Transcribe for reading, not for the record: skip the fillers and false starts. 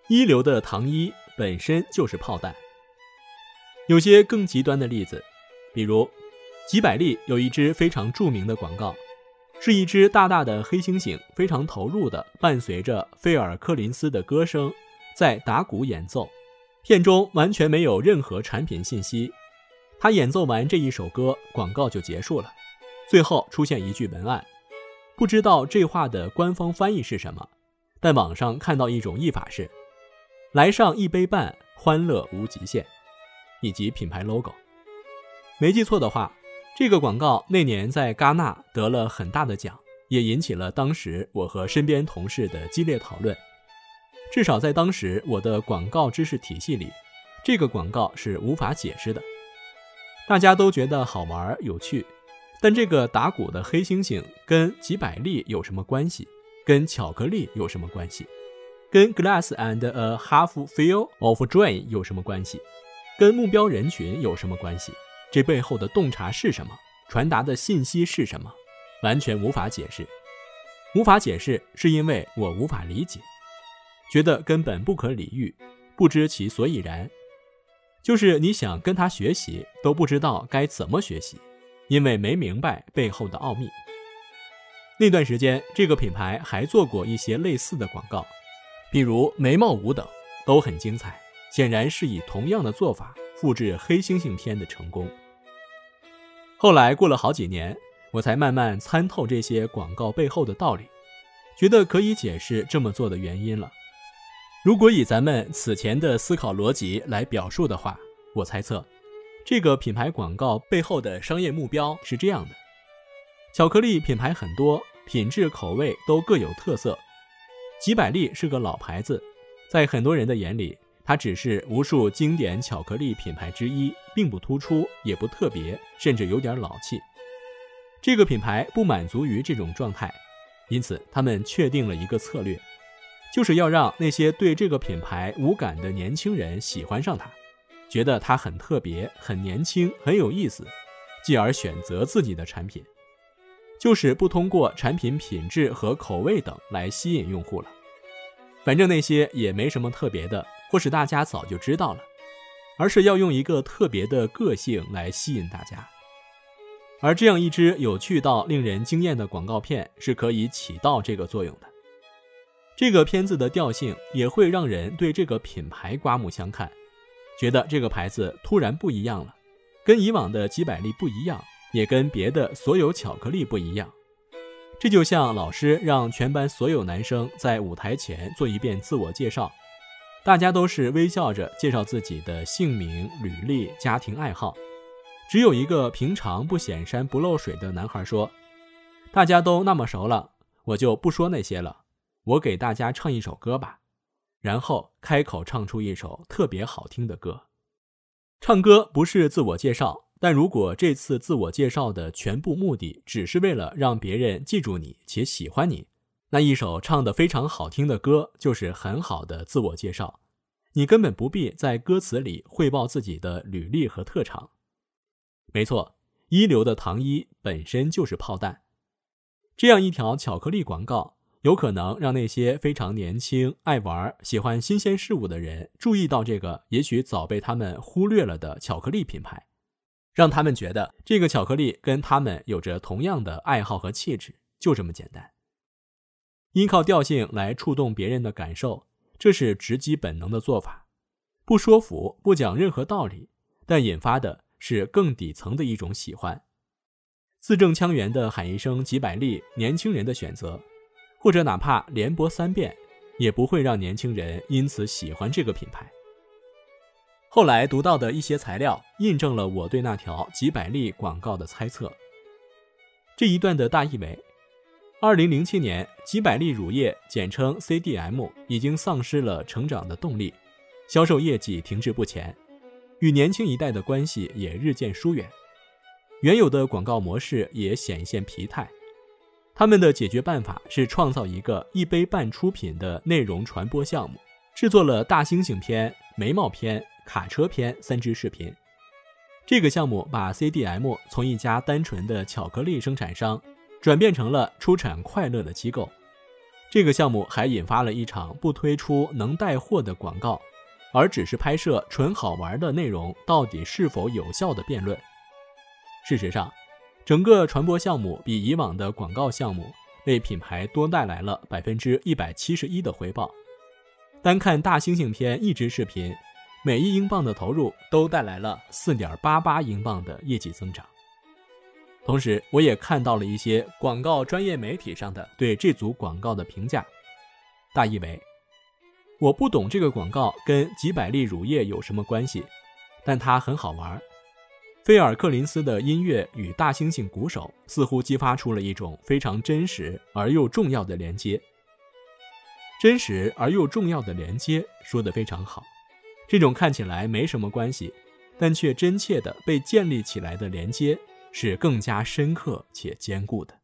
一流的糖衣本身就是炮弹。有些更极端的例子，比如吉百利有一支非常著名的广告，是一只大大的黑猩猩非常投入地伴随着菲尔柯林斯的歌声在打鼓演奏，片中完全没有任何产品信息。他演奏完这一首歌，广告就结束了，最后出现一句文案，不知道这话的官方翻译是什么，但网上看到一种译法是来上一杯半，欢乐无极限，以及品牌 logo。 没记错的话，这个广告那年在戛纳得了很大的奖，也引起了当时我和身边同事的激烈讨论。至少在当时我的广告知识体系里，这个广告是无法解释的。大家都觉得好玩有趣，但这个打鼓的黑猩猩跟吉百利有什么关系？跟巧克力有什么关系？跟 Glass and a Half Full of Joy 有什么关系？跟目标人群有什么关系？这背后的洞察是什么？传达的信息是什么？完全无法解释。无法解释是因为我无法理解，觉得根本不可理喻，不知其所以然。就是你想跟他学习，都不知道该怎么学习，因为没明白背后的奥秘。那段时间，这个品牌还做过一些类似的广告，比如眉毛舞等，都很精彩，显然是以同样的做法复制黑猩猩片的成功。后来过了好几年，我才慢慢参透这些广告背后的道理，觉得可以解释这么做的原因了。如果以咱们此前的思考逻辑来表述的话，我猜测这个品牌广告背后的商业目标是这样的：巧克力品牌很多，品质口味都各有特色。吉百利是个老牌子，在很多人的眼里，它只是无数经典巧克力品牌之一，并不突出，也不特别，甚至有点老气。这个品牌不满足于这种状态，因此他们确定了一个策略，就是要让那些对这个品牌无感的年轻人喜欢上它，觉得它很特别，很年轻，很有意思，继而选择自己的产品。就是不通过产品品质和口味等来吸引用户了，反正那些也没什么特别的，或是大家早就知道了，而是要用一个特别的个性来吸引大家。而这样一支有趣到令人惊艳的广告片是可以起到这个作用的。这个片子的调性也会让人对这个品牌刮目相看，觉得这个牌子突然不一样了，跟以往的吉百利不一样，也跟别的所有巧克力不一样。这就像老师让全班所有男生在舞台前做一遍自我介绍，大家都是微笑着介绍自己的姓名、履历、家庭爱好，只有一个平常不显山不漏水的男孩说：大家都那么熟了，我就不说那些了，我给大家唱一首歌吧。然后开口唱出一首特别好听的歌。唱歌不是自我介绍，但如果这次自我介绍的全部目的只是为了让别人记住你且喜欢你，那一首唱得非常好听的歌就是很好的自我介绍，你根本不必在歌词里汇报自己的履历和特长。没错，一流的糖衣本身就是炮弹。这样一条巧克力广告有可能让那些非常年轻、爱玩、喜欢新鲜事物的人注意到这个也许早被他们忽略了的巧克力品牌，让他们觉得这个巧克力跟他们有着同样的爱好和气质，就这么简单。依靠调性来触动别人的感受，这是直击本能的做法，不说服，不讲任何道理，但引发的是更底层的一种喜欢。字正腔圆地喊一声吉百利，年轻人的选择，或者哪怕连播3遍，也不会让年轻人因此喜欢这个品牌。后来读到的一些材料印证了我对那条吉百利广告的猜测。这一段的大意为：2007年，吉百利乳业简称 CDM 已经丧失了成长的动力，销售业绩停滞不前，与年轻一代的关系也日渐疏远，原有的广告模式也显现疲态。他们的解决办法是创造一个一杯半出品的内容传播项目，制作了大猩猩片、眉毛片、卡车片3支视频。这个项目把 CDM 从一家单纯的巧克力生产商转变成了出产快乐的机构， 这个项目还引发了一场不推出能带货的广告，而只是拍摄纯好玩的内容到底是否有效的辩论。事实上，整个传播项目比以往的广告项目为品牌多带来了 171% 的回报。单看大猩猩片一支视频，每1英镑的投入都带来了 4.88 英镑的业绩增长。同时，我也看到了一些广告专业媒体上的对这组广告的评价，大意为：我不懂这个广告跟几百粒乳液有什么关系，但它很好玩。菲尔·克林斯的音乐与大猩猩鼓手似乎激发出了一种非常真实而又重要的连接。真实而又重要的连接说得非常好，这种看起来没什么关系，但却真切地被建立起来的连接是更加深刻且坚固的。